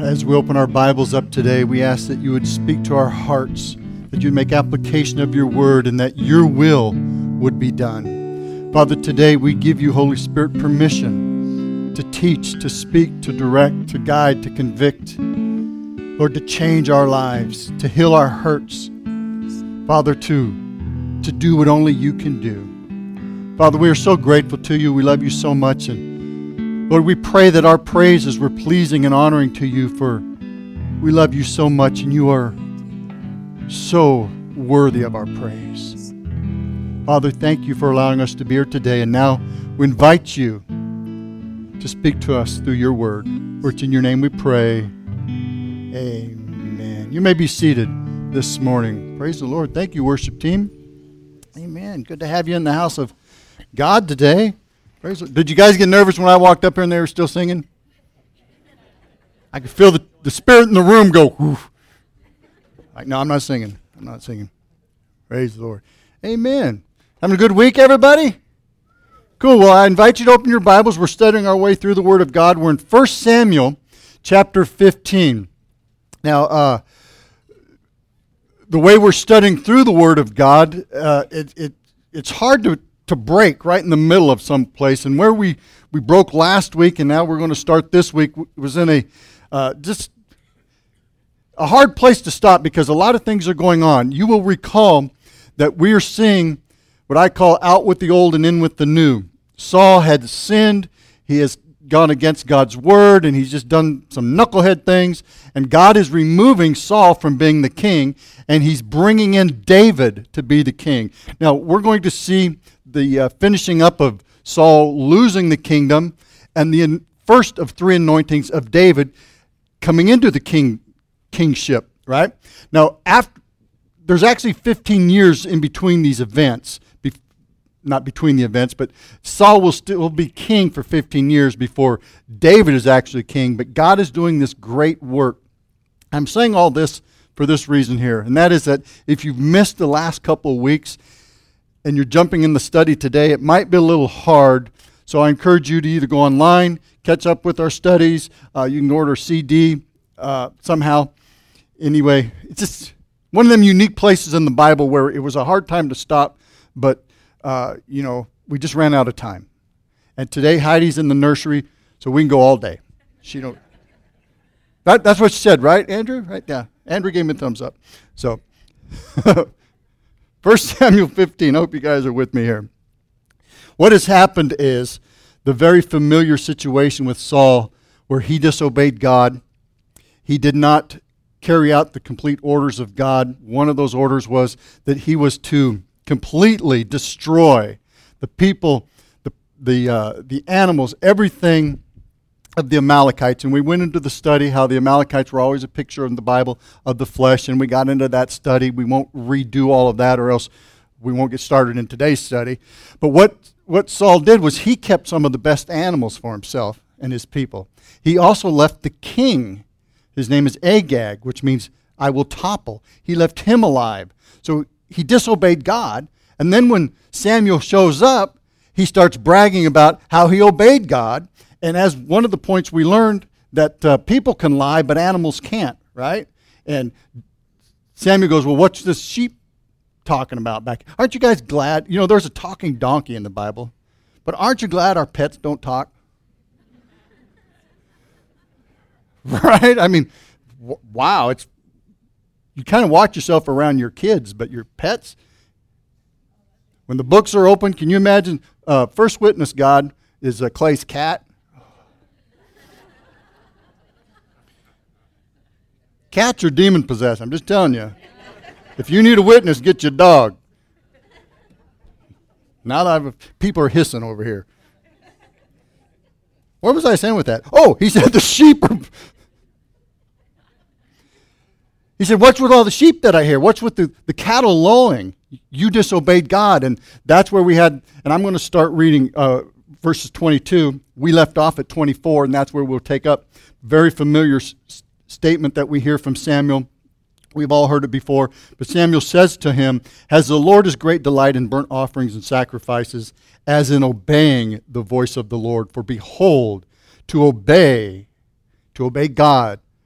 As we open our Bibles up today, we ask that you would speak to our hearts, that you'd make application of your word, and that your will would be done. Father, today we give you, Holy Spirit, permission to teach, to speak, to direct, to guide, to convict, Lord, to change our lives, to heal our hurts. Father, to do what only you can do. Father, we are so grateful to you. We love you so much. And Lord, we pray that our praises were pleasing and honoring to you, for we love you so much and you are so worthy of our praise. Father, thank you for allowing us to be here today. And now we invite you to speak to us through your word. For it's in your name we pray. Amen. You may be seated this morning. Praise the Lord. Thank you, worship team. Amen. Good to have you in the house of God today. Praise the Lord. Did you guys get nervous when I walked up here and they were still singing? I could feel the spirit in the room go, whew. Like, no, I'm not singing. I'm not singing. Praise the Lord. Amen. Having a good week, everybody? Cool. Well, I invite you to open your Bibles. We're studying our way through the Word of God. We're in 1 Samuel chapter 15. Now, the way we're studying through the Word of God, it's hard to break right in the middle of some place. And where we broke last week, and now we're going to start this week, was in just a hard place to stop because a lot of things are going on. You will recall that we are seeing what I call out with the old and in with the new. Saul had sinned. He has gone against God's word, and he's just done some knucklehead things. And God is removing Saul from being the king, and he's bringing in David to be the king. Now, we're going to see the finishing up of Saul losing the kingdom and the first of three anointings of David coming into the kingship, right? Now, there's actually 15 years in between these events. Not between the events, but Saul will still be king for 15 years before David is actually king. But God is doing this great work. I'm saying all this for this reason here, and that is that if you've missed the last couple of weeks and you're jumping in the study today, it might be a little hard. So I encourage you to either go online, catch up with our studies. You can order a CD somehow. Anyway, it's just one of them unique places in the Bible where it was a hard time to stop, but we just ran out of time. And today Heidi's in the nursery, so we can go all day. That's what she said, right, Andrew? Right? Yeah. Andrew gave me a thumbs up. So, 1 Samuel 15. I hope you guys are with me here. What has happened is the very familiar situation with Saul where he disobeyed God. He did not carry out the complete orders of God. One of those orders was that he was to completely destroy the people, the animals, everything of the Amalekites. And we went into the study how the Amalekites were always a picture in the Bible of the flesh, and we got into that study. We won't redo all of that, or else we won't get started in today's study. But what Saul did was he kept some of the best animals for himself and his people. He also left the king. His name is Agag, which means I will topple. He left him alive. So he disobeyed God, and then when Samuel shows up, he starts bragging about how he obeyed God. And as one of the points we learned, that people can lie, but animals can't, right? And Samuel goes, well, what's this sheep talking about back? Aren't you guys glad? There's a talking donkey in the Bible, but aren't you glad our pets don't talk? Right? I mean, wow, you kind of watch yourself around your kids, but your pets, when the books are open, can you imagine? First witness, God, is Clay's cat. Cats are demon possessed, I'm just telling you. If you need a witness, get your dog. Now that people are hissing over here. What was I saying with that? Oh, he said the sheep are... He said, what's with all the sheep that I hear? What's with the cattle lowing? You disobeyed God. And that's where we had, and I'm going to start reading verses 22. We left off at 24, and that's where we'll take up. Very familiar statement that we hear from Samuel. We've all heard it before. But Samuel says to him, has the Lord his great delight in burnt offerings and sacrifices, as in obeying the voice of the Lord? For behold, to obey God,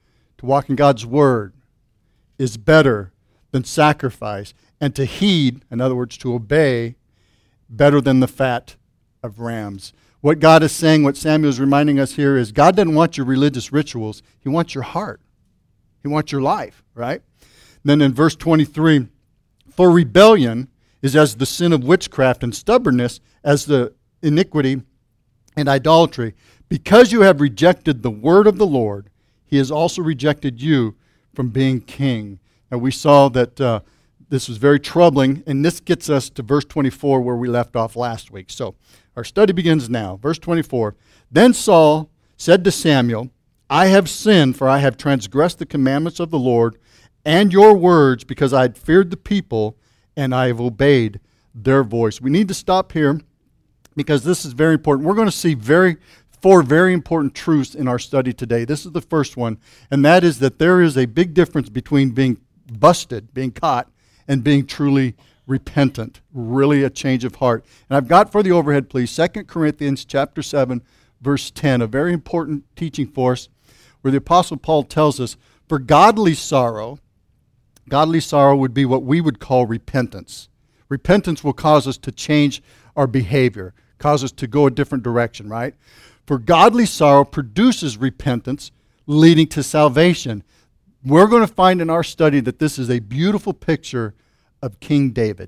To walk in God's word is better than sacrifice, and to heed, in other words, to obey, better than the fat of rams. What God is saying, what Samuel is reminding us here is God doesn't want your religious rituals. He wants your heart. He wants your life, right? Then in verse 23, for rebellion is as the sin of witchcraft, and stubbornness as the iniquity and idolatry. Because you have rejected the word of the Lord, he has also rejected you from being king. Now we saw that this was very troubling, and this gets us to verse 24 where we left off last week. So our study begins now. Verse 24, then Saul said to Samuel, I have sinned, for I have transgressed the commandments of the Lord and your words, because I had feared the people, and I have obeyed their voice. We need to stop here because this is very important. We're going to see four very important truths in our study today. This is the first one, and that is that there is a big difference between being busted, being caught, and being truly repentant, really a change of heart. And I've got for the overhead, please, 2 Corinthians chapter 7, verse 10, a very important teaching for us, where the Apostle Paul tells us, for godly sorrow would be what we would call repentance. Repentance will cause us to change our behavior, cause us to go a different direction, right? For godly sorrow produces repentance, leading to salvation. We're going to find in our study that this is a beautiful picture of King David.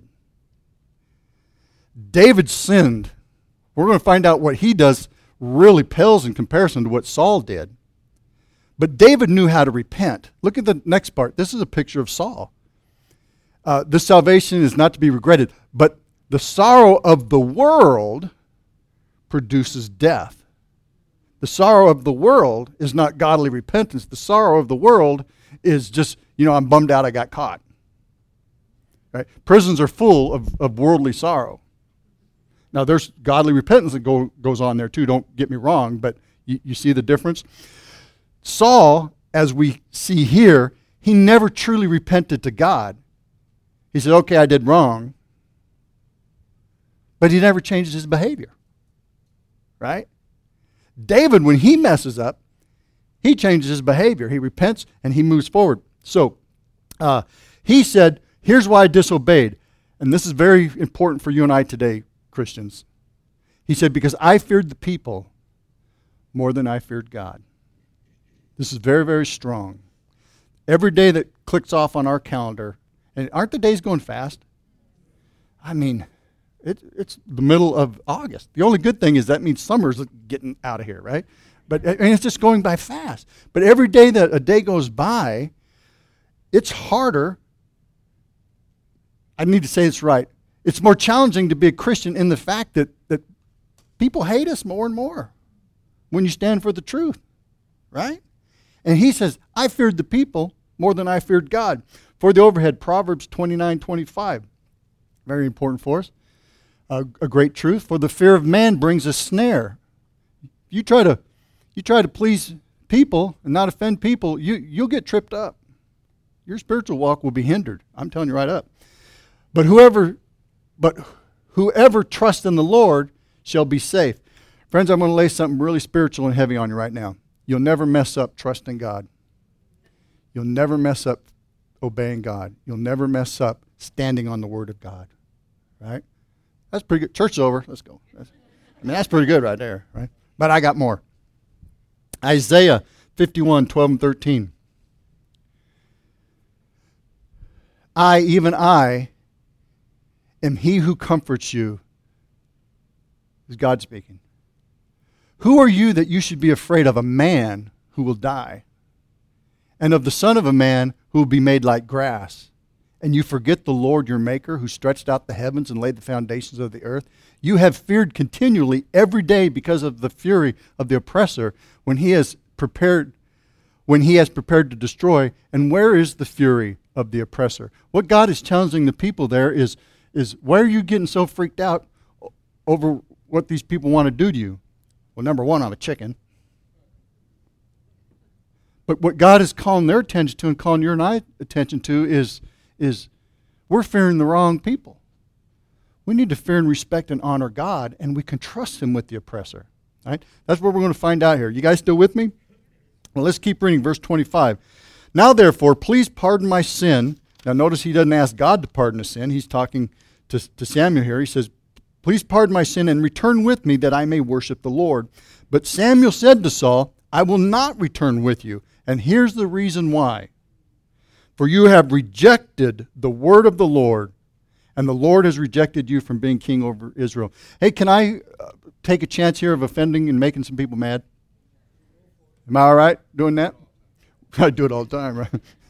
David sinned. We're going to find out what he does really pales in comparison to what Saul did. But David knew how to repent. Look at the next part. This is a picture of Saul. This salvation is not to be regretted, but the sorrow of the world produces death. The sorrow of the world is not godly repentance. The sorrow of the world is just, I'm bummed out I got caught. Right? Prisons are full of worldly sorrow. Now, there's godly repentance that goes on there too, don't get me wrong, but you see the difference? Saul, as we see here, he never truly repented to God. He said, okay, I did wrong, but he never changed his behavior. Right? David, when he messes up, he changes his behavior. He repents and he moves forward. So he said, here's why I disobeyed. And this is very important for you and I today, Christians. He said, because I feared the people more than I feared God. This is very, very strong. Every day that clicks off on our calendar, and aren't the days going fast? I mean, it's the middle of August. The only good thing is that means summer's getting out of here, right? But it's just going by fast. But every day that a day goes by, it's harder. I need to say this right. It's more challenging to be a Christian in the fact that people hate us more and more when you stand for the truth, right? And he says, I feared the people more than I feared God. For the overhead, Proverbs 29:25. Very important for us. A great truth. For the fear of man brings a snare. You try to please people and not offend people, you'll get tripped up. Your spiritual walk will be hindered. I'm telling you right up. But whoever trusts in the Lord shall be safe. Friends, I'm going to lay something really spiritual and heavy on you right now. You'll never mess up trusting God. You'll never mess up obeying God. You'll never mess up standing on the Word of God. Right? That's pretty good. Church is over. Let's go. That's pretty good right there. Right? But I got more. Isaiah 51:12 and 13. I, even I, am he who comforts you. Is God speaking. Who are you that you should be afraid of a man who will die, and of the son of a man who will be made like grass? And you forget the Lord your Maker, who stretched out the heavens and laid the foundations of the earth? You have feared continually every day because of the fury of the oppressor when he has prepared to destroy. And where is the fury of the oppressor? What God is challenging the people there is why are you getting so freaked out over what these people want to do to you? Well, number one, I'm a chicken. But what God is calling their attention to and calling your and I attention to is we're fearing the wrong people. We need to fear and respect and honor God, and we can trust Him with the oppressor. Right? That's what we're going to find out here. You guys still with me? Well, let's keep reading verse 25. Now, therefore, please pardon my sin. Now, notice he doesn't ask God to pardon a sin. He's talking to Samuel here. He says, please pardon my sin and return with me that I may worship the Lord. But Samuel said to Saul, I will not return with you. And here's the reason why. For you have rejected the word of the Lord, and the Lord has rejected you from being king over Israel. Hey, can I take a chance here of offending and making some people mad? Am I all right doing that? I do it all the time, right?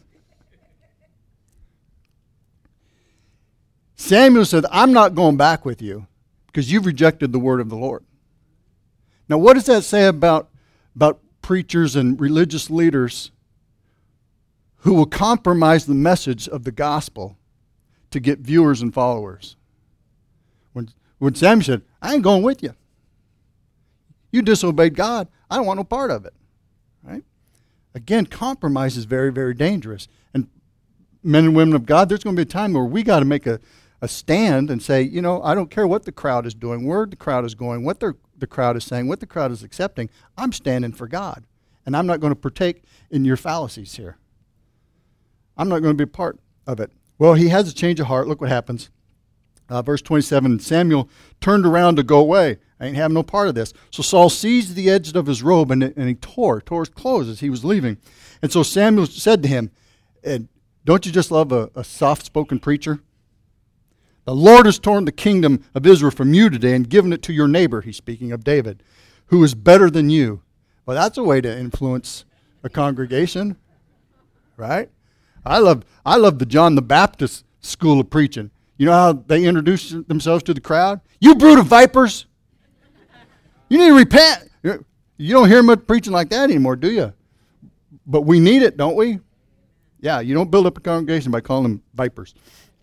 Samuel said, I'm not going back with you because you've rejected the word of the Lord. Now, what does that say about preachers and religious leaders who will compromise the message of the gospel to get viewers and followers? When Samuel said, I ain't going with you. You disobeyed God. I don't want no part of it. Right? Again, compromise is very, very dangerous. And men and women of God, there's going to be a time where we got to make a stand and say, you know, I don't care what the crowd is doing, where the crowd is going, what the crowd is saying, what the crowd is accepting. I'm standing for God. And I'm not going to partake in your fallacies here. I'm not going to be a part of it. Well, he has a change of heart. Look what happens. Verse 27, Samuel turned around to go away. I ain't having no part of this. So Saul seized the edge of his robe and he tore his clothes as he was leaving. And so Samuel said to him, don't you just love a soft-spoken preacher? The Lord has torn the kingdom of Israel from you today and given it to your neighbor, he's speaking of David, who is better than you. Well, that's a way to influence a congregation, right? I love the John the Baptist school of preaching. You know how they introduce themselves to the crowd? You brood of vipers! You need to repent. You don't hear much preaching like that anymore, do you? But we need it, don't we? Yeah, you don't build up a congregation by calling them vipers.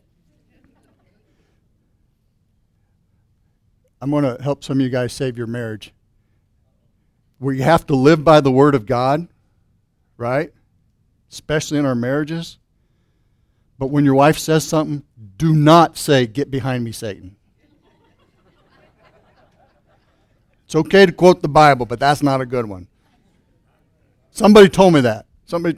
I'm going to help some of you guys save your marriage. We have to live by the word of God, right? Especially in our marriages. But when your wife says something, do not say, get behind me, Satan. It's okay to quote the Bible, but that's not a good one. Somebody told me that.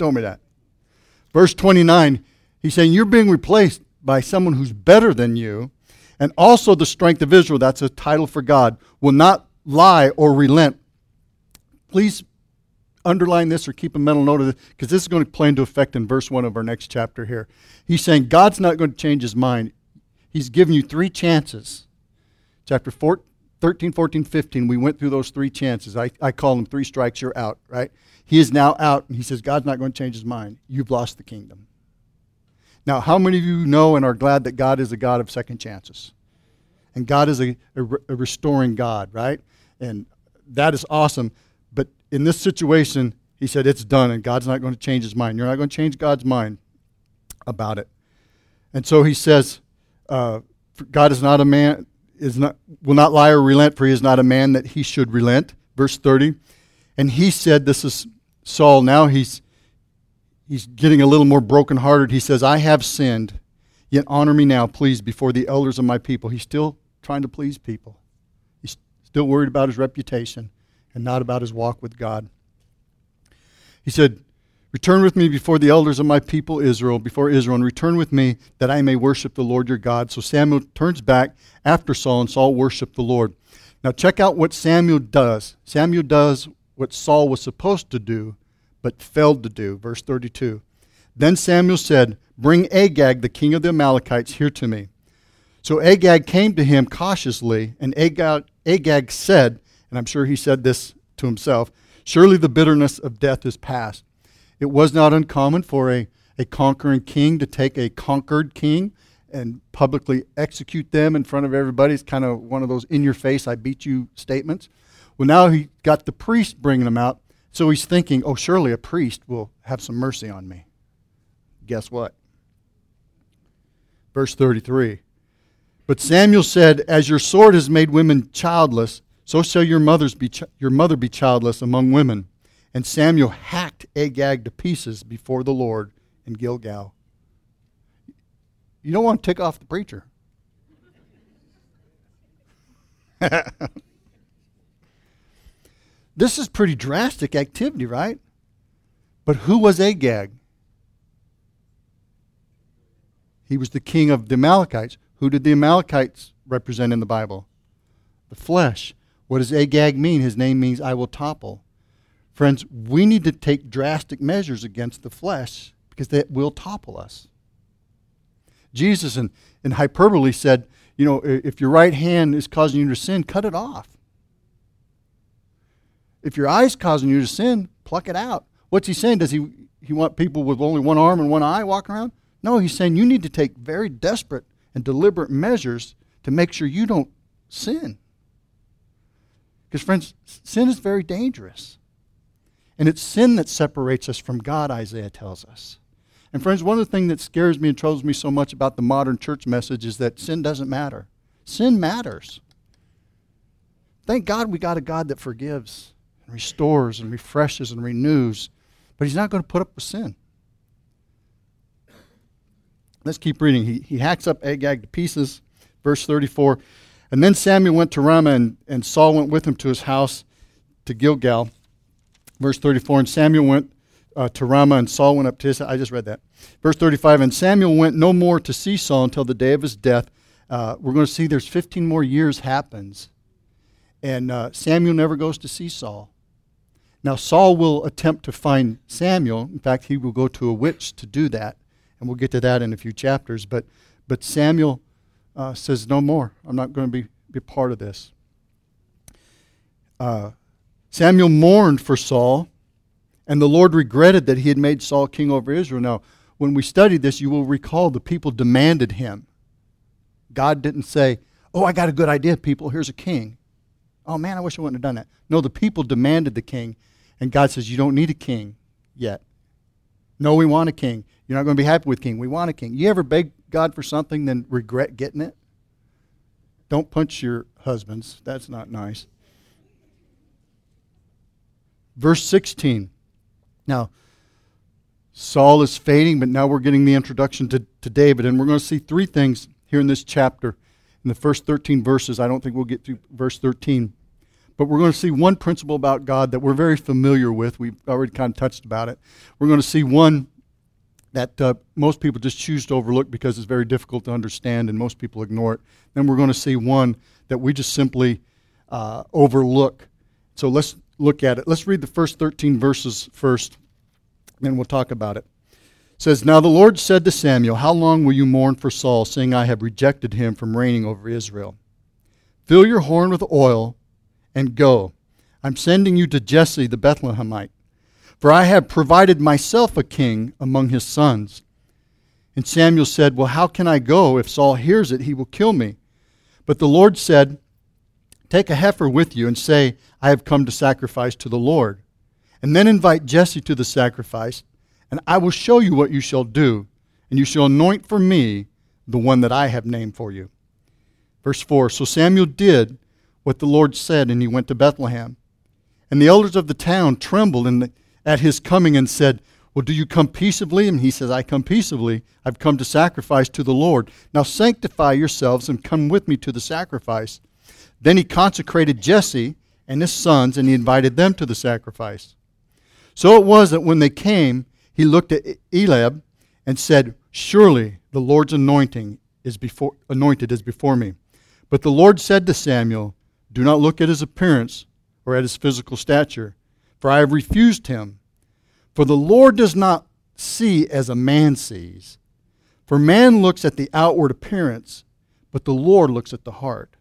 Verse 29, he's saying, you're being replaced by someone who's better than you, and also the strength of Israel, that's a title for God, will not lie or relent. Please underline this or keep a mental note of this, because this is going to play into effect in verse 1 of our next chapter here. He's saying God's not going to change his mind. He's given you 3 chances. Chapter 13, 14, 15, we went through those 3 chances. I call them 3 strikes, you're out, right? He is now out, and he says God's not going to change his mind. You've lost the kingdom. Now, how many of you know and are glad that God is a God of second chances? And God is a restoring God, right? And that is awesome. But in this situation, he said it's done, and God's not going to change his mind. You're not going to change God's mind about it. And so he says, God is not a man, will not lie or relent, for he is not a man that he should relent. Verse 30. And he said, this is Saul now, he's getting a little more brokenhearted. He says, I have sinned, yet honor me now, please, before the elders of my people. He's still trying to please people. He's still worried about his reputation and not about his walk with God. He said, return with me before the elders of my people before Israel, and return with me that I may worship the Lord your God. So Samuel turns back after Saul, and Saul worshiped the Lord. Now check out what Samuel does. Samuel does what Saul was supposed to do, but failed to do. Verse 32. Then Samuel said, bring Agag, the king of the Amalekites, here to me. So Agag came to him cautiously, and Agag said, and I'm sure he said this to himself, surely the bitterness of death is past. It was not uncommon for a conquering king to take a conquered king and publicly execute them in front of everybody. It's kind of one of those in-your-face, I beat you statements. Well, now he got the priest bringing them out, so he's thinking, oh, surely a priest will have some mercy on me. Guess what? Verse 33. But Samuel said, as your sword has made women childless, so shall your mother be childless among women. And Samuel hacked Agag to pieces before the Lord in Gilgal. You don't want to tick off the preacher. This is pretty drastic activity, right? But who was Agag? He was the king of the Amalekites. Who did the Amalekites represent in the Bible? The flesh. What does Agag mean? His name means I will topple. Friends, we need to take drastic measures against the flesh because that will topple us. Jesus in hyperbole said, you know, if your right hand is causing you to sin, cut it off. If your eye's causing you to sin, pluck it out. What's he saying? Does he want people with only one arm and one eye walking around? No, he's saying you need to take very desperate and deliberate measures to make sure you don't sin. Because, friends, sin is very dangerous. And it's sin that separates us from God, Isaiah tells us. And friends, one of the things that scares me and troubles me so much about the modern church message is that sin doesn't matter. Sin matters. Thank God we got a God that forgives and restores and refreshes and renews. But he's not going to put up with sin. Let's keep reading. He hacks up Agag to pieces. Verse 34. And then Samuel went to Ramah, and Saul went with him to his house to Gilgal. Verse 34. And Samuel went to Ramah, and Saul went up to his house. I just read that. Verse 35. And Samuel went no more to see Saul until the day of his death. We're going to see there's 15 more years happens. And Samuel never goes to see Saul. Now Saul will attempt to find Samuel. In fact, he will go to a witch to do that. And we'll get to that in a few chapters. But Samuel says, no more. I'm not going to be part of this. Samuel mourned for Saul, and the Lord regretted that he had made Saul king over Israel. Now, when we studied this, you will recall the people demanded him. God didn't say, oh, I got a good idea, people. Here's a king. Oh, man, I wish I wouldn't have done that. No, the people demanded the king, and God says, you don't need a king yet. No, we want a king. You're not going to be happy with king. We want a king. You ever beg God for something, then regret getting it? Don't punch your husbands. That's not nice. Verse 16. Now, Saul is fading, but now we're getting the introduction to David, and we're going to see three things here in this chapter. In the first 13 verses, I don't think we'll get through verse 13, but we're going to see one principle about God that we're very familiar with. We've already kind of touched about it. We're going to see one that most people just choose to overlook because it's very difficult to understand and most people ignore it. Then we're going to see one that we just simply overlook. So let's look at it. Let's read the first 13 verses first, then we'll talk about it. It says, Now the Lord said to Samuel, How long will you mourn for Saul, seeing I have rejected him from reigning over Israel? Fill your horn with oil and go. I'm sending you to Jesse the Bethlehemite. For I have provided myself a king among his sons. And Samuel said, Well, how can I go? If Saul hears it, he will kill me. But the Lord said, Take a heifer with you and say, I have come to sacrifice to the Lord. And then invite Jesse to the sacrifice, and I will show you what you shall do, and you shall anoint for me the one that I have named for you. Verse 4, So Samuel did what the Lord said, and he went to Bethlehem. And the elders of the town trembled at his coming and said, Well, do you come peaceably? And he says, I come peaceably. I've come to sacrifice to the Lord. Now sanctify yourselves and come with me to the sacrifice. Then he consecrated Jesse and his sons, and he invited them to the sacrifice. So it was that when they came, he looked at Eliab and said, Surely the Lord's anointed is before me. But the Lord said to Samuel, Do not look at his appearance or at his physical stature, for I have refused him. For the Lord does not see as a man sees. For man looks at the outward appearance, but the Lord looks at the heart.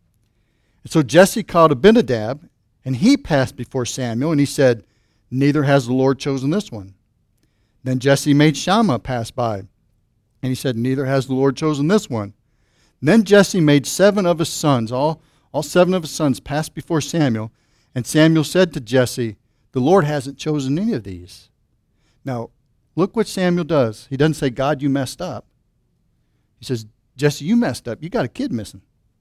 And so Jesse called Abinadab, and he passed before Samuel, and he said, Neither has the Lord chosen this one. Then Jesse made Shammah pass by, and he said, Neither has the Lord chosen this one. Then Jesse made 7 of his sons, all 7 of his sons passed before Samuel, and Samuel said to Jesse, The Lord hasn't chosen any of these. Now, look what Samuel does. He doesn't say, God, you messed up. He says, Jesse, you messed up. You got a kid missing.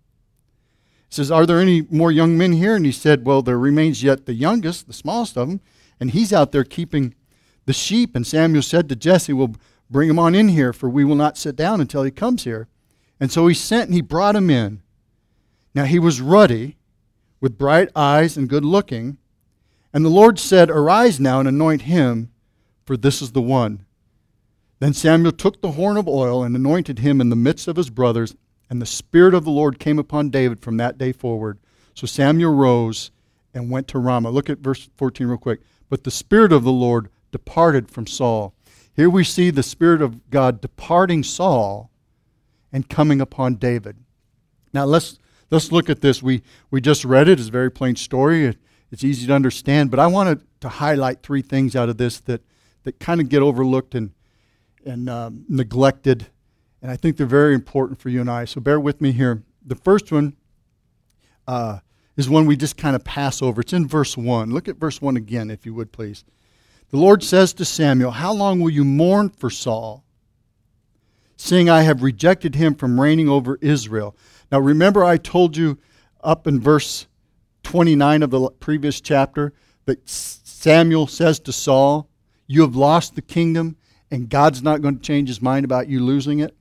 He says, Are there any more young men here? And he said, Well, there remains yet the youngest, the smallest of them, and he's out there keeping the sheep. And Samuel said to Jesse, Well, bring him on in here, for we will not sit down until he comes here. And so he sent and he brought him in. Now he was ruddy, with bright eyes and good looking. And the Lord said, Arise now and anoint him, for this is the one." Then Samuel took the horn of oil and anointed him in the midst of his brothers, and the Spirit of the Lord came upon David from that day forward. So Samuel rose and went to Ramah. Look at verse 14 real quick. But the Spirit of the Lord departed from Saul. Here we see the Spirit of God departing Saul and coming upon David. Now let's look at this. We just read it. It's a very plain story. It's easy to understand. But I wanted to highlight three things out of this that kind of get overlooked and neglected. And I think they're very important for you and I. So bear with me here. The first one is one we just kind of pass over. It's in verse 1. Look at verse 1 again, if you would, please. The Lord says to Samuel, "How long will you mourn for Saul, seeing I have rejected him from reigning over Israel?" Now remember I told you up in verse 29 of the previous chapter that Samuel says to Saul, "You have lost the kingdom, and God's not going to change his mind about you losing it."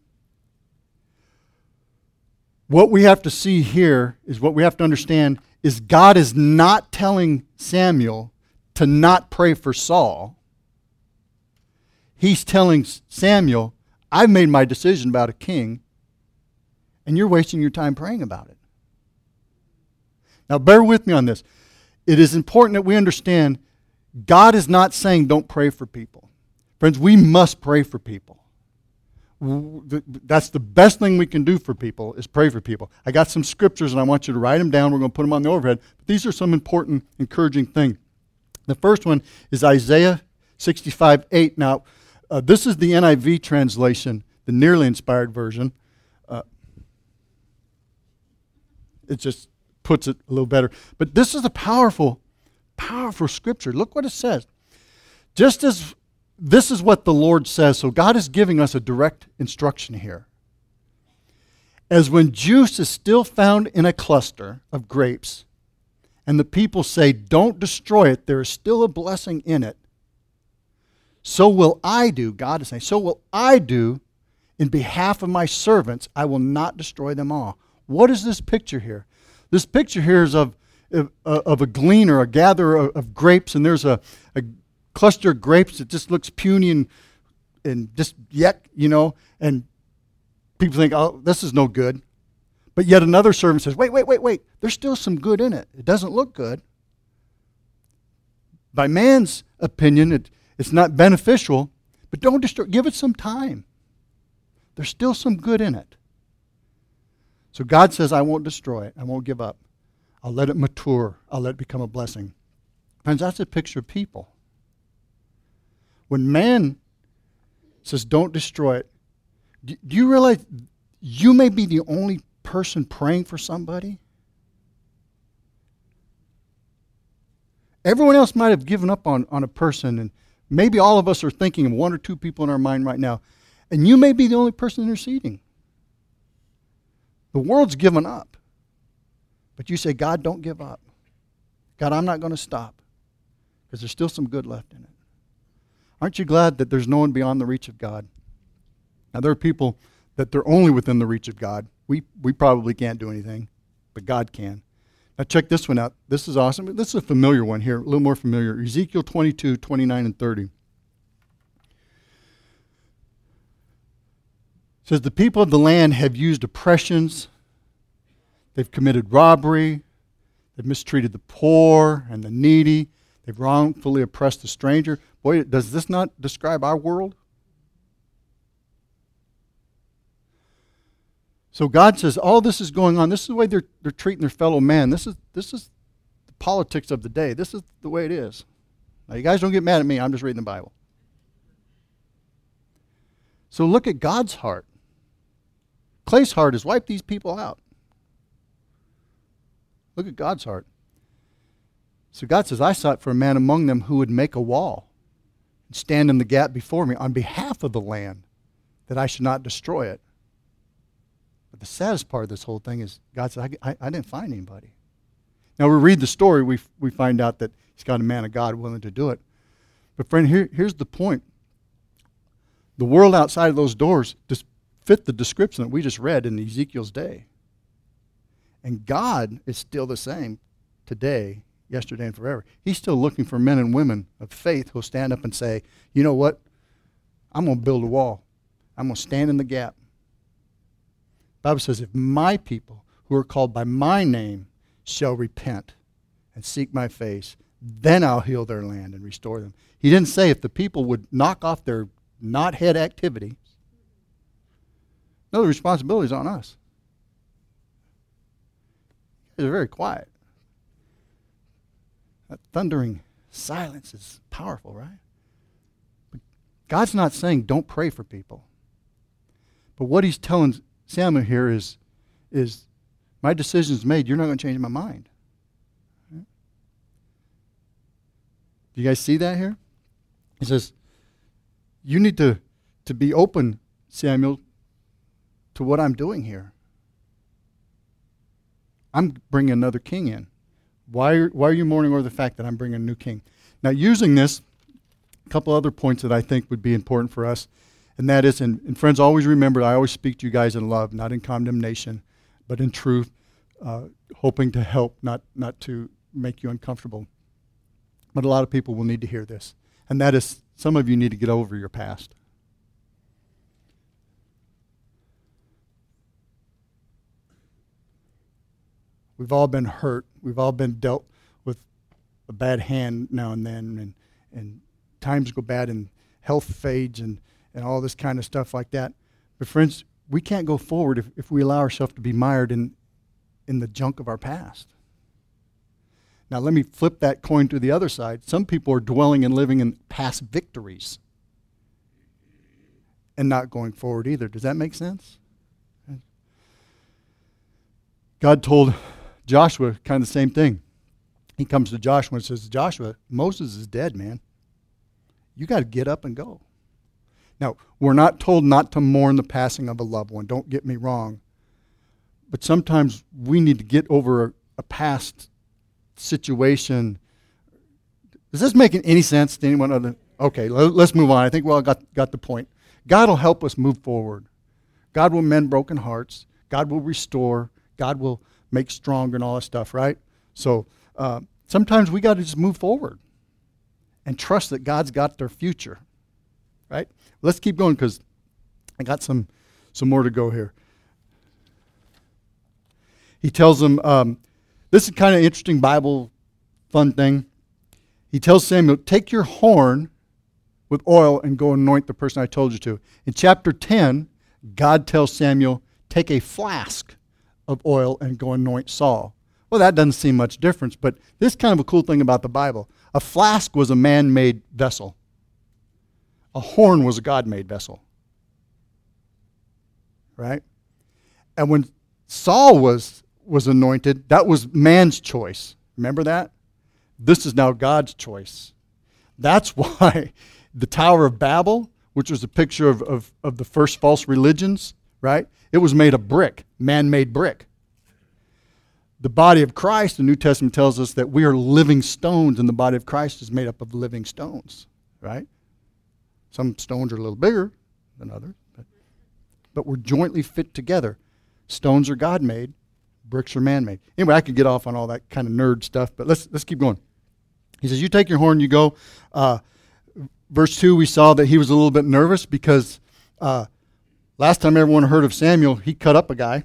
What we have to see here is what we have to understand is God is not telling Samuel to not pray for Saul. He's telling Samuel, "I've made my decision about a king, and you're wasting your time praying about it." Now bear with me on this. It is important that we understand God is not saying don't pray for people. Friends, we must pray for people. That's the best thing we can do for people is pray for people. I got some scriptures and I want you to write them down. We're going to put them on the overhead. But these are some important, encouraging things. The first one is Isaiah 65:8. Now, this is the NIV translation, the nearly inspired version. It just puts it a little better. But this is a powerful, powerful scripture. Look what it says. Just as this is what the Lord says. So God is giving us a direct instruction here. "As when juice is still found in a cluster of grapes, and the people say, 'Don't destroy it, there is still a blessing in it,' so will I do," God is saying, "so will I do in behalf of my servants. I will not destroy them all." What is this picture here? This picture here is of a gleaner, a gatherer of grapes, and there's a cluster of grapes that just looks puny and just yuck, and people think, "Oh, this is no good." But yet another servant says, wait, there's still some good in it. It doesn't look good. By man's opinion, it's not beneficial, but don't destroy, give it some time. There's still some good in it. So God says, "I won't destroy it. I won't give up. I'll let it mature. I'll let it become a blessing." Friends, that's a picture of people. When man says, "Don't destroy it," do you realize you may be the only person praying for somebody? Everyone else might have given up on a person, and maybe all of us are thinking of one or two people in our mind right now, and you may be the only person interceding. The world's given up, but you say, "God, don't give up. God, I'm not going to stop," because there's still some good left in it. Aren't you glad that there's no one beyond the reach of God? Now, there are people that they're only within the reach of God. We probably can't do anything, but God can. Now, check this one out. This is awesome. This is a familiar one here, a little more familiar. Ezekiel 22:29 and 30. It says, "The people of the land have used oppressions. They've committed robbery. They've mistreated the poor and the needy. They've wrongfully oppressed the stranger." Boy, does this not describe our world? So God says, all this is going on. This is the way they're treating their fellow man. This is the politics of the day. This is the way it is. Now, you guys don't get mad at me. I'm just reading the Bible. So look at God's heart. Clay's heart is wipe these people out. Look at God's heart. So God says, "I sought for a man among them who would make a wall and stand in the gap before me on behalf of the land, that I should not destroy it." But the saddest part of this whole thing is God said, I didn't find anybody. Now we read the story, we find out that he's got a man of God willing to do it. But friend, here's the point. The world outside of those doors just fit the description that we just read in Ezekiel's day. And God is still the same today, yesterday, and forever. He's still looking for men and women of faith who'll stand up and say, you know what? I'm going to build a wall. I'm going to stand in the gap. The Bible says, if my people who are called by my name shall repent and seek my face, then I'll heal their land and restore them. He didn't say if the people would knock off their knothead activity. No, the responsibility is on us. They're very quiet. That thundering silence is powerful, right? But God's not saying don't pray for people. But what he's telling Samuel here is my decision's made. You're not going to change my mind. Right? Do you guys see that here? He says, you need to be open, Samuel, to what I'm doing here. I'm bringing another king in. Why are you mourning over the fact that I'm bringing a new king? Now, using this, a couple other points that I think would be important for us, and that is, and friends, always remember, I always speak to you guys in love, not in condemnation, but in truth, hoping to help, not to make you uncomfortable. But a lot of people will need to hear this, and that is, some of you need to get over your past. We've all been hurt. We've all been dealt with a bad hand now and then, and times go bad, and health fades, and all this kind of stuff like that. But friends, we can't go forward if we allow ourselves to be mired in the junk of our past. Now let me flip that coin to the other side. Some people are dwelling and living in past victories and not going forward either. Does that make sense? God told Joshua kind of the same thing. He comes to Joshua and says, Joshua, Moses is dead, man. You got to get up and go. Now, we're not told not to mourn the passing of a loved one. Don't get me wrong. But sometimes we need to get over a past situation. Is this making any sense to anyone other? Okay, let's move on. I think we all got the point. God will help us move forward. God will mend broken hearts. God will restore. God will make stronger and all that stuff, right? So sometimes we got to just move forward and trust that God's got their future, right? Let's keep going because I got some more to go here. He tells them, this is kind of interesting Bible fun thing. He tells Samuel, take your horn with oil and go anoint the person I told you to. In chapter 10, God tells Samuel, take a flask of oil and go anoint Saul. Well, that doesn't seem much difference, but this is kind of a cool thing about the Bible. A flask was a man-made vessel. A horn was a God-made vessel. Right? And when Saul was anointed, that was man's choice. Remember that? This is now God's choice. That's why the Tower of Babel, which was a picture of the first false religions, right? It was made of brick, man-made brick. The body of Christ, the New Testament tells us that we are living stones, and the body of Christ is made up of living stones, right? Some stones are a little bigger than others, but we're jointly fit together. Stones are God-made, bricks are man-made. Anyway, I could get off on all that kind of nerd stuff, but let's keep going. He says, you take your horn, you go. Verse 2, we saw that he was a little bit nervous because last time everyone heard of Samuel, he cut up a guy.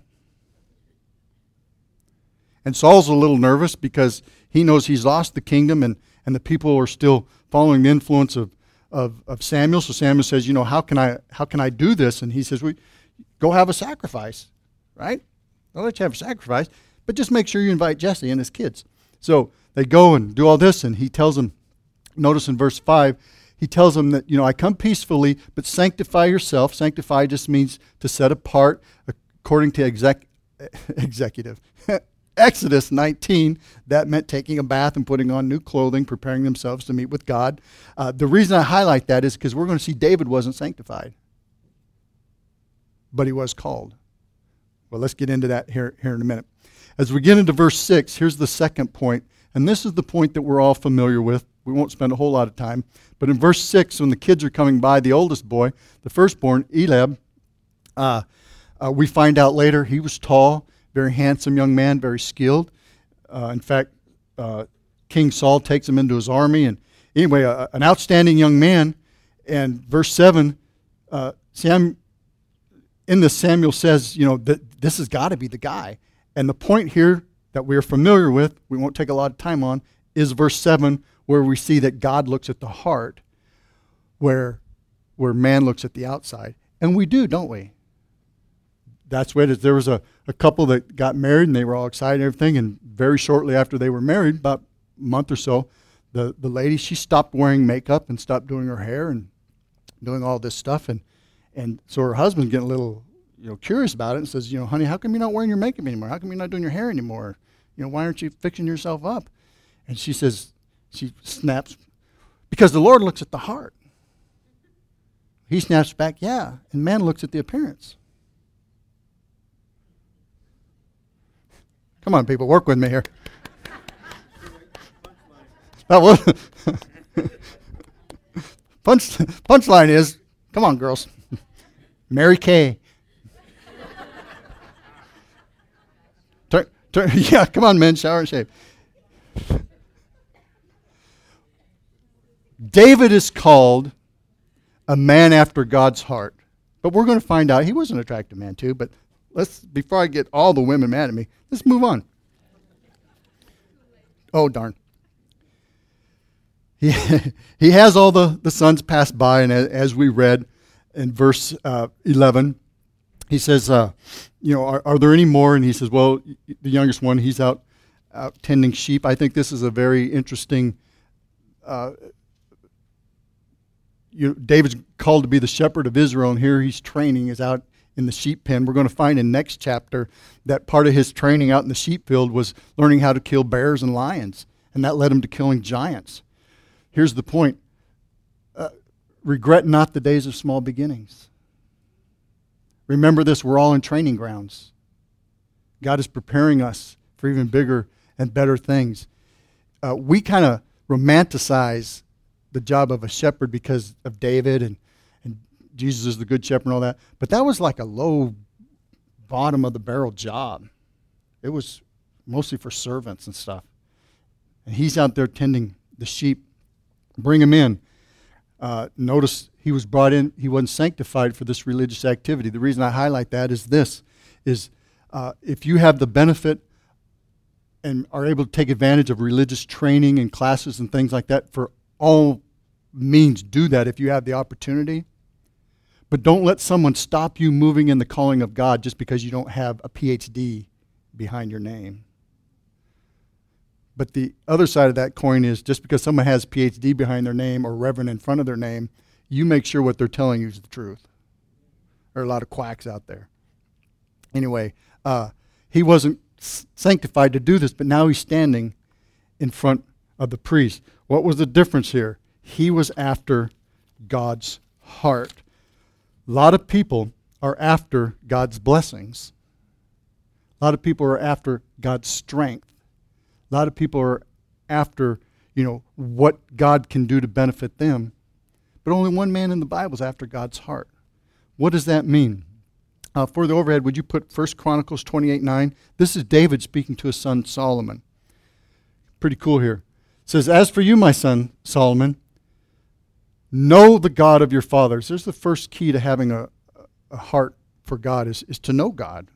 And Saul's a little nervous because he knows he's lost the kingdom and the people are still following the influence of Samuel. So Samuel says, how can I do this? And he says, go have a sacrifice, right? I'll let you have a sacrifice, but just make sure you invite Jesse and his kids. So they go and do all this, and he tells them, notice in verse 5, he tells them that, I come peacefully, but sanctify yourself. Sanctify just means to set apart according to executive. Exodus 19, that meant taking a bath and putting on new clothing, preparing themselves to meet with God. The reason I highlight that is because we're going to see David wasn't sanctified, but he was called. Well, let's get into that here in a minute. As we get into verse 6, here's the second point, and this is the point that we're all familiar with. We won't spend a whole lot of time. But in verse 6, when the kids are coming by, the oldest boy, the firstborn, Eliab, we find out later he was tall, very handsome young man, very skilled. In fact, King Saul takes him into his army. And anyway, an outstanding young man. And verse 7, Samuel says, that this has got to be the guy. And the point here that we're familiar with, we won't take a lot of time on, is verse 7, where we see that God looks at the heart, where man looks at the outside. And we do, don't we? That's what it is. There was a couple that got married, and they were all excited and everything, and very shortly after they were married, about a month or so, the lady, she stopped wearing makeup and stopped doing her hair and doing all this stuff. And so her husband's getting a little curious about it and says, honey, how come you're not wearing your makeup anymore? How come you're not doing your hair anymore? Why aren't you fixing yourself up? And she says, she snaps, because the Lord looks at the heart. He snaps back, yeah, and man looks at the appearance. Come on, people, work with me here. Punchline is, come on, girls. Mary Kay. Yeah, come on, men, shower and shave. David is called a man after God's heart. But we're going to find out he was an attractive man too. But before I get all the women mad at me, let's move on. Oh, darn. He has all the sons pass by, and as we read in verse 11, he says, are there any more? And he says, well, the youngest one, he's out tending sheep. I think this is a very interesting, David's called to be the shepherd of Israel, and here he's training, is out in the sheep pen. We're going to find in next chapter that part of his training out in the sheep field was learning how to kill bears and lions, and that led him to killing giants. Here's the point. Regret not the days of small beginnings. Remember this, we're all in training grounds. God is preparing us for even bigger and better things. We kind of romanticize the job of a shepherd because of David and Jesus is the good shepherd and all that. But that was like a low bottom of the barrel job. It was mostly for servants and stuff. And he's out there tending the sheep. Bring him in. Notice he was brought in, he wasn't sanctified for this religious activity. The reason I highlight that is this, if you have the benefit and are able to take advantage of religious training and classes and things like that, for all means do that if you have the opportunity. But don't let someone stop you moving in the calling of God just because you don't have a PhD behind your name. But the other side of that coin is just because someone has PhD behind their name or reverend in front of their name, you make sure what they're telling you is the truth. There are a lot of quacks out there. Anyway, he wasn't sanctified to do this, but now he's standing in front of the priest. What was the difference here? He was after God's heart. A lot of people are after God's blessings. A lot of people are after God's strength. A lot of people are after, what God can do to benefit them. But only one man in the Bible is after God's heart. What does that mean? For the overhead, would you put 1 Chronicles 28:9? This is David speaking to his son Solomon. Pretty cool here. It says, as for you, my son Solomon, know the God of your fathers. There's the first key to having a heart for God is to know God.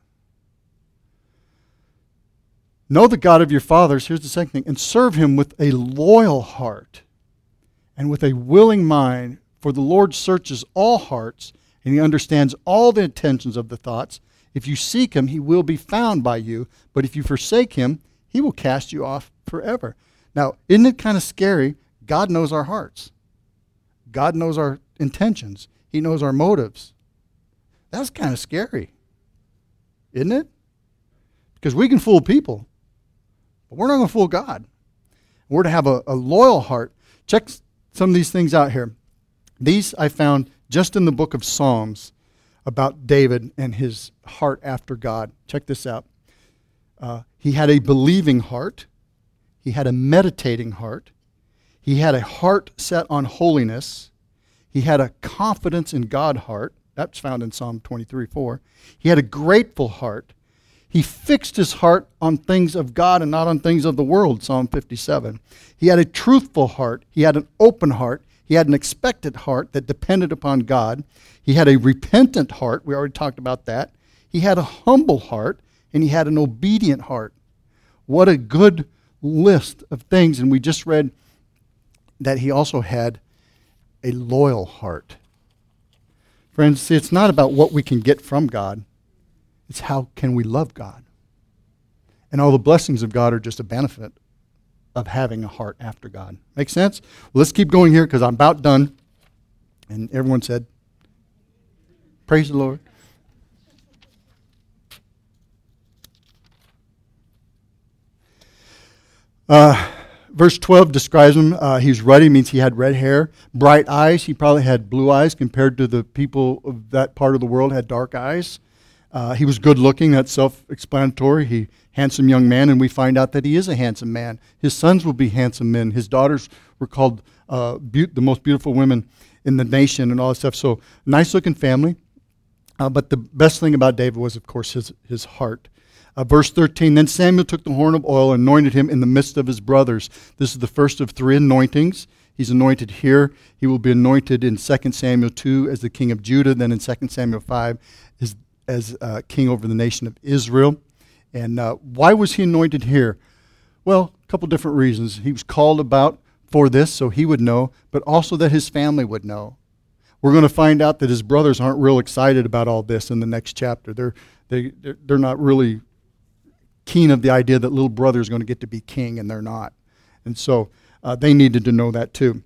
Know the God of your fathers, here's the second thing, and serve him with a loyal heart and with a willing mind, for the Lord searches all hearts, and he understands all the intentions of the thoughts. If you seek him, he will be found by you, but if you forsake him, he will cast you off forever. Now, isn't it kind of scary? God knows our hearts. God knows our intentions. He knows our motives. That's kind of scary, isn't it? Because we can fool people. But we're not going to fool God. We're to have a loyal heart. Check some of these things out here. These I found just in the book of Psalms about David and his heart after God. Check this out. He had a believing heart. He had a meditating heart. He had a heart set on holiness. He had a confidence in God heart. That's found in Psalm 23:4. He had a grateful heart. He fixed his heart on things of God and not on things of the world, Psalm 57. He had a truthful heart. He had an open heart. He had an expectant heart that depended upon God. He had a repentant heart. We already talked about that. He had a humble heart, and he had an obedient heart. What a good list of things. And we just read that he also had a loyal heart. Friends, see, it's not about what we can get from God. It's how can we love God. And all the blessings of God are just a benefit of having a heart after God. Make sense? Well, let's keep going here because I'm about done. And everyone said, praise the Lord. Verse 12 describes him. He's ruddy, means he had red hair. Bright eyes, he probably had blue eyes compared to the people of that part of the world had dark eyes. He was good looking, that's self-explanatory. Handsome young man, and we find out that he is a handsome man. His sons will be handsome men. His daughters were called the most beautiful women in the nation and all that stuff. So nice looking family. But the best thing about David was, of course, his heart. Verse 13, then Samuel took the horn of oil and anointed him in the midst of his brothers. This is the first of 3 anointings. He's anointed here. He will be anointed in 2 Samuel 2 as the king of Judah, then in 2 Samuel 5 as king over the nation of Israel. And why was he anointed here? Well, a couple different reasons. He was called about for this, so he would know, but also that his family would know. We're going to find out that his brothers aren't real excited about all this in the next chapter. They're not really keen of the idea that little brother is going to get to be king, and they're not. And so they needed to know that too.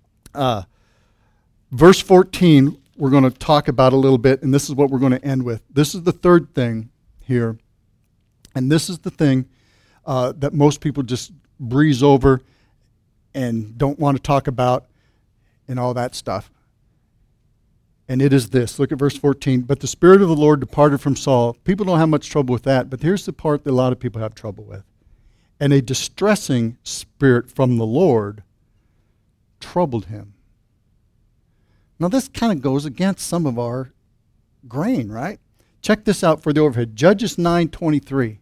Verse 14, we're going to talk about a little bit, and this is what we're going to end with. This is the third thing here, and this is the thing that most people just breeze over and don't want to talk about and all that stuff. And it is this. Look at verse 14. But the Spirit of the Lord departed from Saul. People don't have much trouble with that, but here's the part that a lot of people have trouble with. And a distressing spirit from the Lord troubled him. Now this kind of goes against some of our grain, right? Check this out for the overhead. Judges 9:23.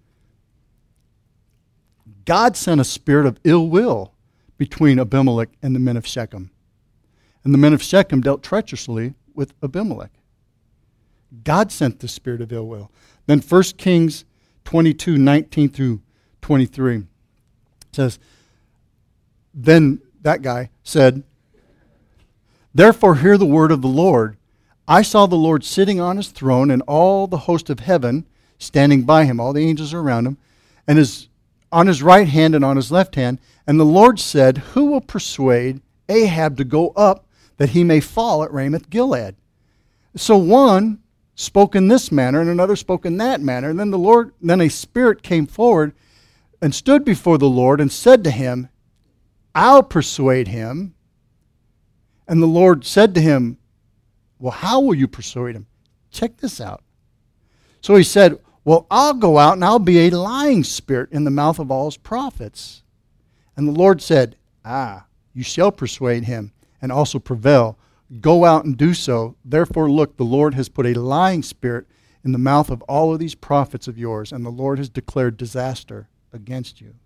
God sent a spirit of ill will between Abimelech and the men of Shechem. And the men of Shechem dealt treacherously with Abimelech. God sent the spirit of ill will. Then 1 Kings 22:19 through 23 says, then that guy said, therefore hear the word of the Lord. I saw the Lord sitting on his throne and all the host of heaven standing by him. All the angels are around him. And on his right hand and on his left hand. And the Lord said, who will persuade Ahab to go up that he may fall at Ramoth Gilead? So one spoke in this manner and another spoke in that manner. And then a spirit came forward and stood before the Lord and said to him, I'll persuade him. And the Lord said to him, well, how will you persuade him? Check this out. So he said, well, I'll go out and I'll be a lying spirit in the mouth of all his prophets. And the Lord said, you shall persuade him and also prevail. Go out and do so. Therefore, look, the Lord has put a lying spirit in the mouth of all of these prophets of yours, and the Lord has declared disaster against you.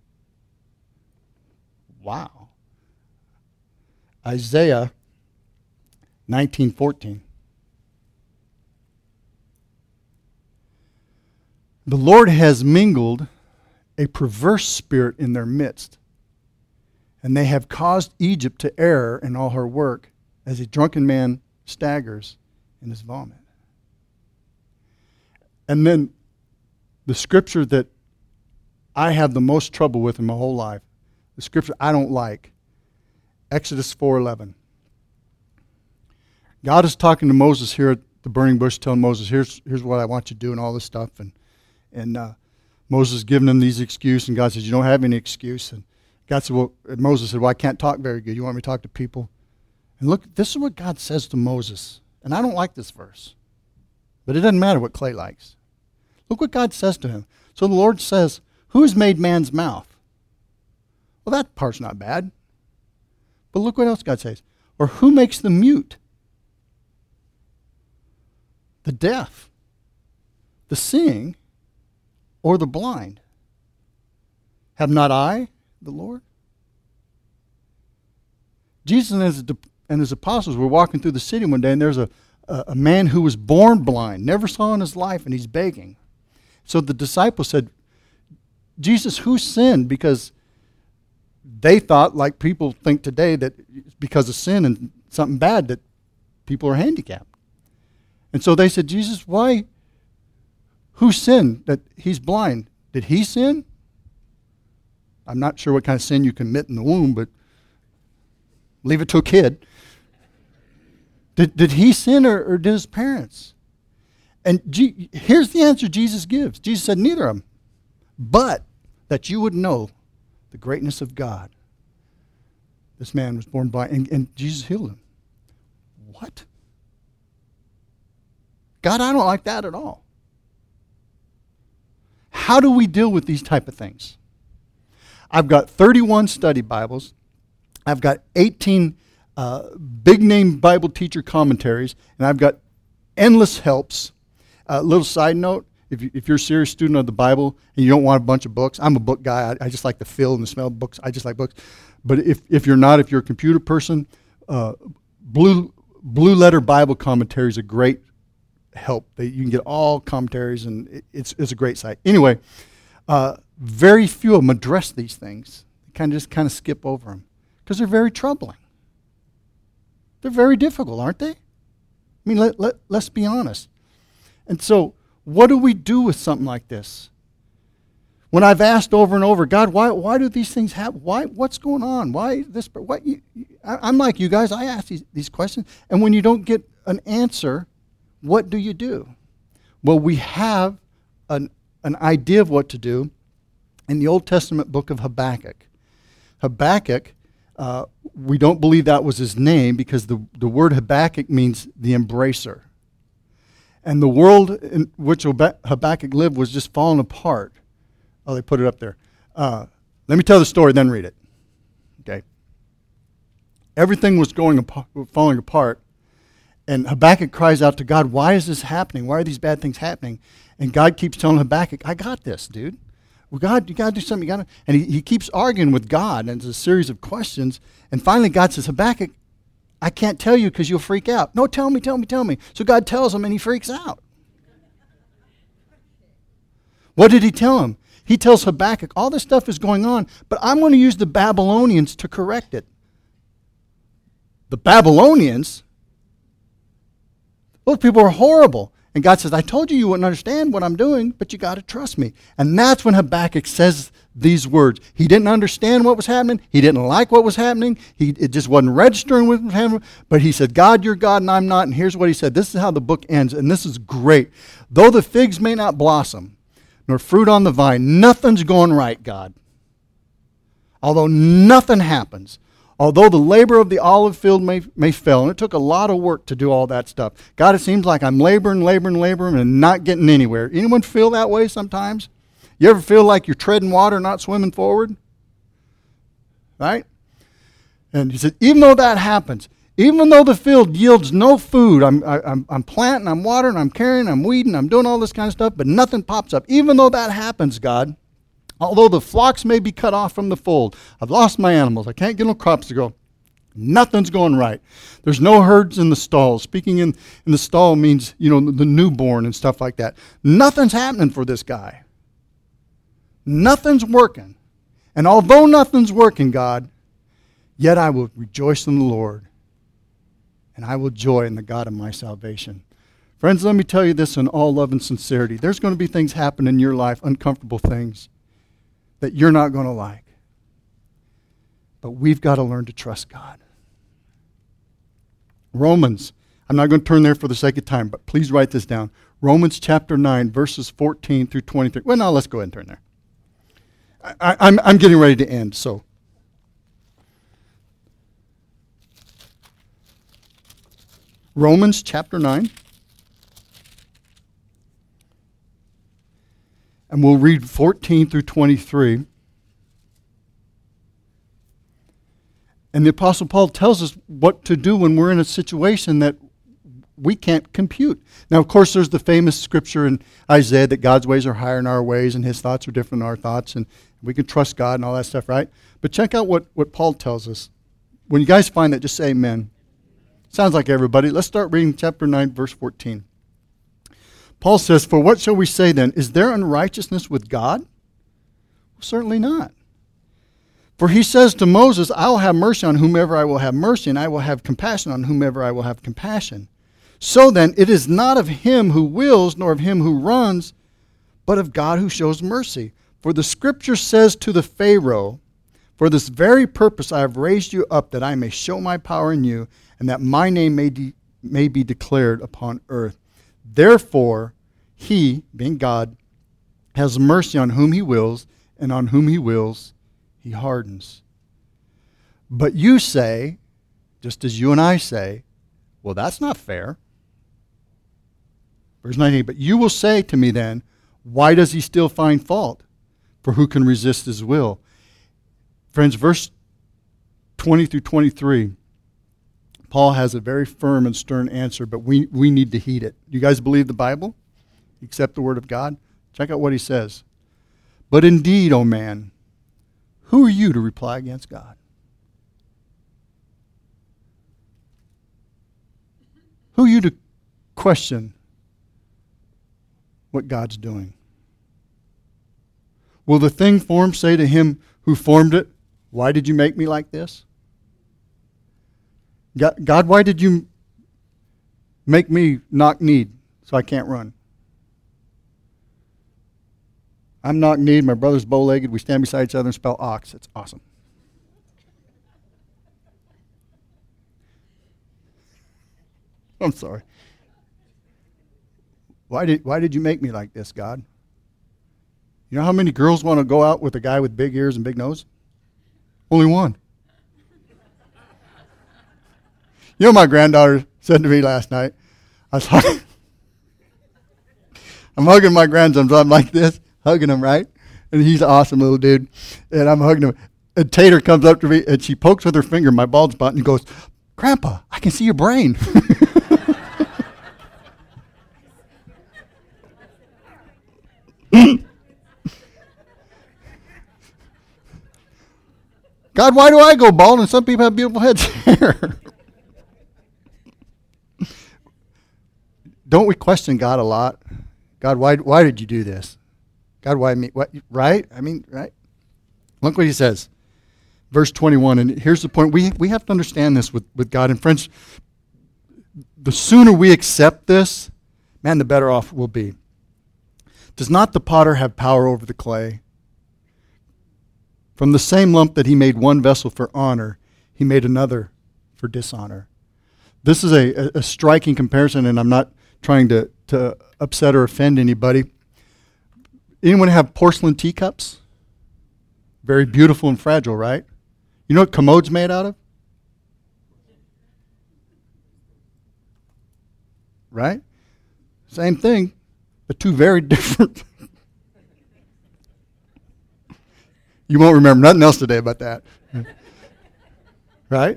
Wow. Isaiah 19:14. The Lord has mingled a perverse spirit in their midst, and they have caused Egypt to err in all her work, as a drunken man staggers in his vomit. And then the scripture that I have the most trouble with in my whole life, the scripture I don't like, Exodus 4:11. God is talking to Moses here at the burning bush, telling Moses, here's what I want you to do and all this stuff. And Moses is giving him these excuses, and God says, you don't have any excuse. And God said, Moses said, well, I can't talk very good. You want me to talk to people? And look, this is what God says to Moses. And I don't like this verse. But it doesn't matter what Clay likes. Look what God says to him. So the Lord says, who has made man's mouth? Well, that part's not bad. But look what else God says. Or who makes the mute? The deaf, the seeing, or the blind? Have not I, the Lord? Jesus and his apostles were walking through the city one day, and there's a man who was born blind, never saw in his life, and he's begging. So the disciples said, Jesus, who sinned? Because they thought, like people think today, that it's because of sin and something bad that people are handicapped. And so they said, Jesus, why? Who sinned that he's blind? Did he sin? I'm not sure what kind of sin you commit in the womb, but leave it to a kid. Did he sin or did his parents? And here's the answer Jesus gives. Jesus said, neither of them. But that you would know the greatness of God. This man was born blind, and Jesus healed him. What? God, I don't like that at all. How do we deal with these type of things? I've got 31 study Bibles. I've got 18 big-name Bible teacher commentaries, and I've got endless helps. Little side note, if you're a serious student of the Bible and you don't want a bunch of books, I'm a book guy. I just like the feel and the smell of books. I just like books. But if you're not, if you're a computer person, Blue Letter Bible Commentary is a great help. You can get all commentaries, and it's a great site. Anyway, very few of them address these things. They just kind of skip over them because they're very troubling. They're very difficult, aren't they? I mean, let's be honest. And so, what do we do with something like this? When I've asked over and over, God, why do these things happen? What's going on? Why this? I'm like you guys. I ask these questions, and when you don't get an answer, what do you do? Well, we have an idea of what to do in the Old Testament book of Habakkuk. Habakkuk, we don't believe that was his name because the word Habakkuk means the embracer. And the world in which Habakkuk lived was just falling apart. Oh, they put it up there. Let me tell the story, then read it. Okay. Everything was falling apart. And Habakkuk cries out to God, why is this happening? Why are these bad things happening? And God keeps telling Habakkuk, I got this, dude. Well, God, you got to do something. And he keeps arguing with God, and it's a series of questions. And finally, God says, Habakkuk, I can't tell you because you'll freak out. No, tell me. So God tells him, and he freaks out. What did he tell him? He tells Habakkuk, all this stuff is going on, but I'm going to use the Babylonians to correct it. The Babylonians? Those people are horrible. And God says, I told you wouldn't understand what I'm doing, but you got to trust me. And that's when Habakkuk says these words. He didn't understand what was happening. He didn't like what was happening. It just wasn't registering what was happening. But he said, God, you're God and I'm not. And here's what he said. This is how the book ends, and this is great. Though the figs may not blossom, nor fruit on the vine, nothing's going right, God. Although nothing happens, although the labor of the olive field may fail, and it took a lot of work to do all that stuff. God, it seems like I'm laboring and not getting anywhere. Anyone feel that way sometimes? You ever feel like you're treading water, not swimming forward? Right? And he said, even though that happens, even though the field yields no food, I'm planting, I'm watering, I'm carrying, I'm weeding, I'm doing all this kind of stuff, but nothing pops up. Even though that happens, God, although the flocks may be cut off from the fold, I've lost my animals, I can't get no crops to grow, nothing's going right. There's no herds in the stalls. Speaking in the stall means, the newborn and stuff like that. Nothing's happening for this guy. Nothing's working. And although nothing's working, God, yet I will rejoice in the Lord, and I will joy in the God of my salvation. Friends, let me tell you this in all love and sincerity. There's going to be things happen in your life, uncomfortable things, that you're not going to like. But we've got to learn to trust God. Romans, I'm not going to turn there for the sake of time, but please write this down. Romans chapter 9, verses 14 through 23. Well, now let's go ahead and turn there. I'm getting ready to end, so. Romans chapter 9. And we'll read 14 through 23. And the Apostle Paul tells us what to do when we're in a situation that we can't compute. Now, of course, there's the famous scripture in Isaiah that God's ways are higher than our ways and his thoughts are different than our thoughts, and we can trust God and all that stuff, right? But check out what Paul tells us. When you guys find that, just say amen. Sounds like everybody. Let's start reading chapter 9, verse 14. Paul says, "For what shall we say then? Is there unrighteousness with God? Well, certainly not. For he says to Moses, I will have mercy on whomever I will have mercy, and I will have compassion on whomever I will have compassion. So then, it is not of him who wills, nor of him who runs, but of God who shows mercy. For the scripture says to the Pharaoh, for this very purpose I have raised you up, that I may show my power in you, and that my name may be declared upon earth. Therefore, he, being God, has mercy on whom he wills, and on whom he wills, he hardens. But you say, just as you and I say, well, that's not fair. Verse 19, but you will say to me then, why does he still find fault? For who can resist his will? Friends, verse 20 through 23, Paul has a very firm and stern answer, but we need to heed it. You guys believe the Bible? Accept the word of God? Check out what he says. But indeed, O man, who are you to reply against God? Who are you to question what God's doing? Will the thing formed say to him who formed it, why did you make me like this? God, why did you make me knock-kneed so I can't run? I'm knock-kneed, my brother's bow-legged, we stand beside each other and spell ox. It's awesome. I'm sorry. Why did you make me like this, God? You know how many girls want to go out with a guy with big ears and big nose? Only one. You know, my granddaughter said to me last night, I'm hugging my grandson, so I'm like this, hugging him, right? And he's an awesome little dude. And I'm hugging him. And Tater comes up to me, and she pokes with her finger in my bald spot, and goes, Grandpa, I can see your brain. God, why do I go bald and some people have beautiful heads hair? Don't we question God a lot? God, why did you do this? God, why me? What? Right? I mean, right? Look what he says. Verse 21, and here's the point. We have to understand this with God. And friends, the sooner we accept this, man, the better off we'll be. Does not the potter have power over the clay? From the same lump that he made one vessel for honor, he made another for dishonor. This is a striking comparison, and I'm not trying to upset or offend anybody. Anyone have porcelain teacups? Very beautiful and fragile, right? You know what commode's made out of? Right? Same thing, but two very different. You won't remember nothing else today about that. Right?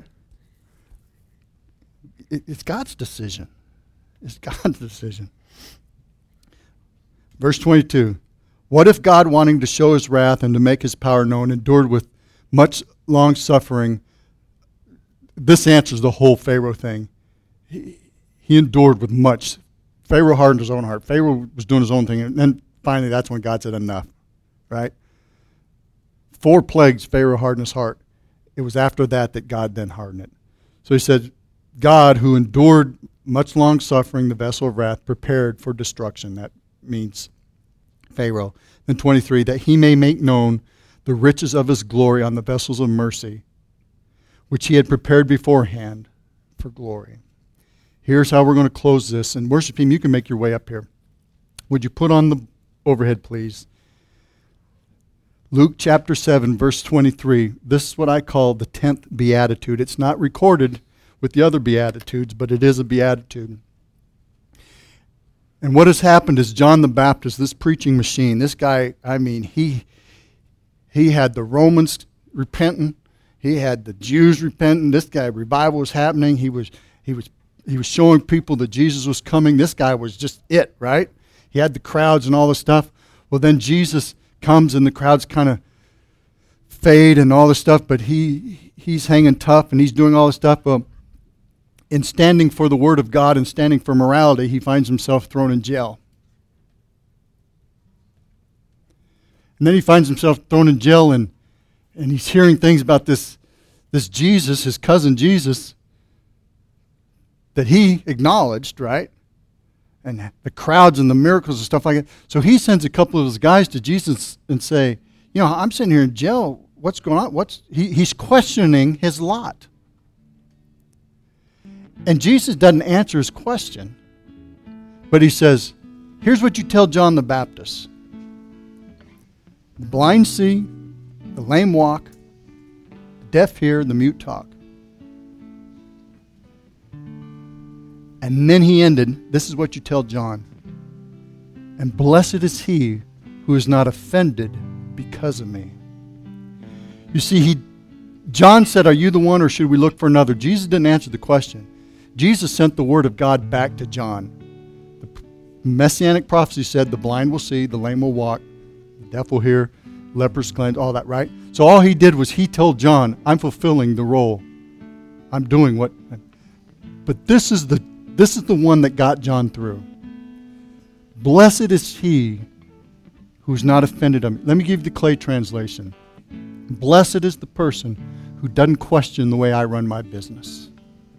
It's God's decision. It's God's decision. Verse 22. What if God, wanting to show his wrath and to make his power known, endured with much long suffering? This answers the whole Pharaoh thing. He endured with much. Pharaoh hardened his own heart. Pharaoh was doing his own thing. And then finally, that's when God said enough. Right? 4 plagues, Pharaoh hardened his heart. It was after that God then hardened it. So he said, God, who endured much long suffering, the vessel of wrath, prepared for destruction. That means Pharaoh. Then 23, that he may make known the riches of his glory on the vessels of mercy, which he had prepared beforehand for glory. Here's how we're going to close this. And worship team, you can make your way up here. Would you put on the overhead, please? Luke chapter 7, verse 23. This is what I call the 10th beatitude. It's not recorded with the other beatitudes, but it is a beatitude. And what has happened is John the Baptist, this preaching machine, this guy, I mean, he had the Romans repenting. He had the Jews repenting. This guy, revival was happening. He was he was showing people that Jesus was coming. This guy was just it, right? He had the crowds and all this stuff. Well, then Jesus comes and the crowds kind of fade and all this stuff, but he's hanging tough and he's doing all this stuff. In standing for the Word of God and standing for morality, he finds himself thrown in jail. And then he finds himself thrown in jail and he's hearing things about this Jesus, his cousin Jesus, that he acknowledged, right? And the crowds and the miracles and stuff like that. So he sends a couple of his guys to Jesus and say, I'm sitting here in jail. What's going on? He's questioning his lot. And Jesus doesn't answer his question. But he says, here's what you tell John the Baptist. The blind see, the lame walk, the deaf hear, the mute talk. And then he ended, this is what you tell John. And blessed is he who is not offended because of me. You see, John said, are you the one or should we look for another? Jesus didn't answer the question. Jesus sent the word of God back to John. The messianic prophecy said the blind will see, the lame will walk, the deaf will hear, lepers cleansed, all that, right? So all he did was he told John, I'm fulfilling the role. I'm doing what. But this is the one that got John through. Blessed is he who's not offended of me. Let me give you the Clay translation. Blessed is the person who doesn't question the way I run my business.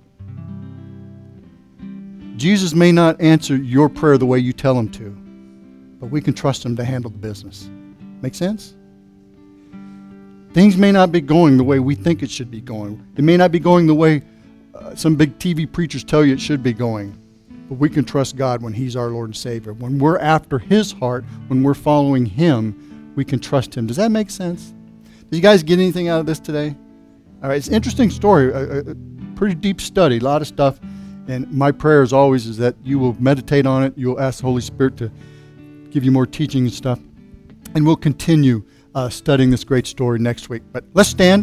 Jesus may not answer your prayer the way you tell him to, but we can trust him to handle the business. Make sense? Things may not be going the way we think it should be going. It may not be going the way some big TV preachers tell you it should be going. But we can trust God when he's our Lord and Savior. When we're after his heart, when we're following him, we can trust him. Does that make sense? Did you guys get anything out of this today? All right, it's an interesting story, a pretty deep study, a lot of stuff. And my prayer as always is that you will meditate on it. You'll ask the Holy Spirit to give you more teaching and stuff. And we'll continue studying this great story next week. But let's stand.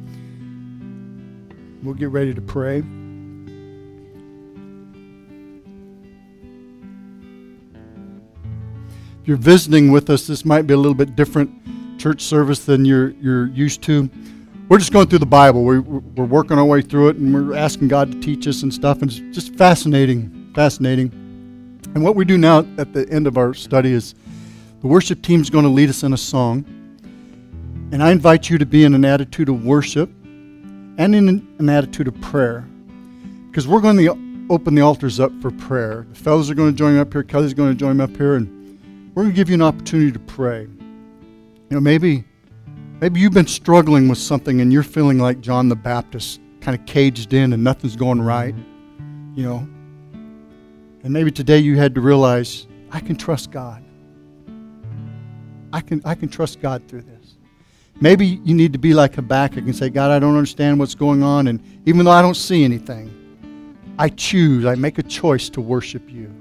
We'll get ready to pray. If you're visiting with us, this might be a little bit different church service than you're used to. We're just going through the Bible. We're working our way through it, and we're asking God to teach us and stuff. And it's just fascinating. And what we do now at the end of our study is the worship team's going to lead us in a song. And I invite you to be in an attitude of worship and in an attitude of prayer. Because we're going to open the altars up for prayer. The fellows are going to join me up here. Kelly's going to join me up here. And we're going to give you an opportunity to pray. Maybe you've been struggling with something and you're feeling like John the Baptist, kind of caged in and nothing's going right. And maybe today you had to realize, I can trust God. I can trust God through this. Maybe you need to be like Habakkuk and say, God, I don't understand what's going on, and even though I don't see anything, I make a choice to worship you.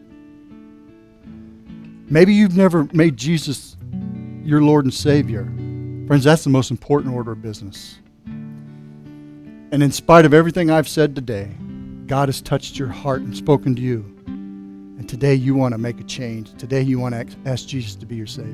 Maybe you've never made Jesus your Lord and Savior. Friends, that's the most important order of business. And in spite of everything I've said today, God has touched your heart and spoken to you. And today you want to make a change. Today you want to ask Jesus to be your Savior.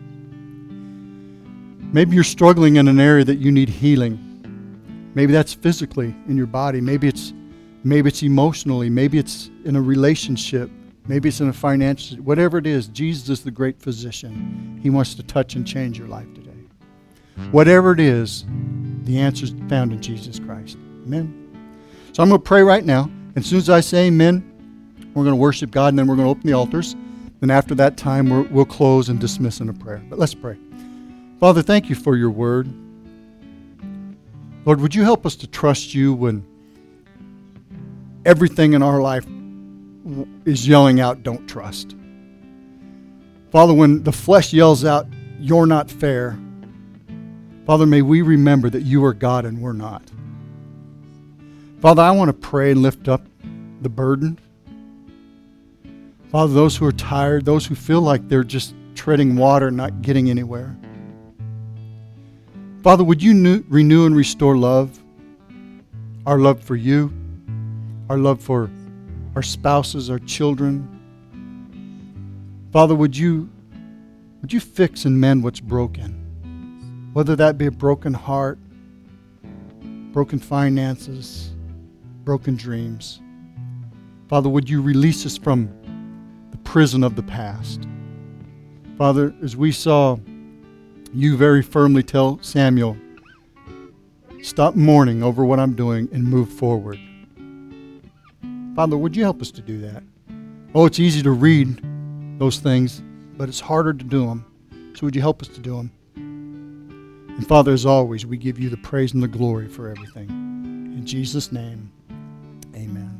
Maybe you're struggling in an area that you need healing. Maybe that's physically in your body. Maybe it's emotionally. Maybe it's in a relationship. Maybe it's in a financial, whatever it is. Jesus is the great physician. He wants to touch and change your life today. Whatever it is, the answer is found in Jesus Christ. Amen. So I'm going to pray right now. And as soon as I say amen, we're going to worship God, and then we're going to open the altars. Then after that time, we'll close and dismiss in a prayer. But let's pray. Father, thank you for your word. Lord, would you help us to trust you when everything in our life is yelling out, don't trust. Father, when the flesh yells out, you're not fair. Father, may we remember that you are God and we're not. Father, I want to pray and lift up the burden. Father, those who are tired, those who feel like they're just treading water, not getting anywhere. Father, would you renew and restore love, our love for you, our love for our spouses, our children. Father, would you fix and mend what's broken? Whether that be a broken heart, broken finances, broken dreams. Father, would you release us from the prison of the past? Father, as we saw you very firmly tell Samuel, stop mourning over what I'm doing and move forward. Father, would you help us to do that? Oh, it's easy to read those things, but it's harder to do them. So would you help us to do them? And Father, as always, we give you the praise and the glory for everything. In Jesus' name, amen.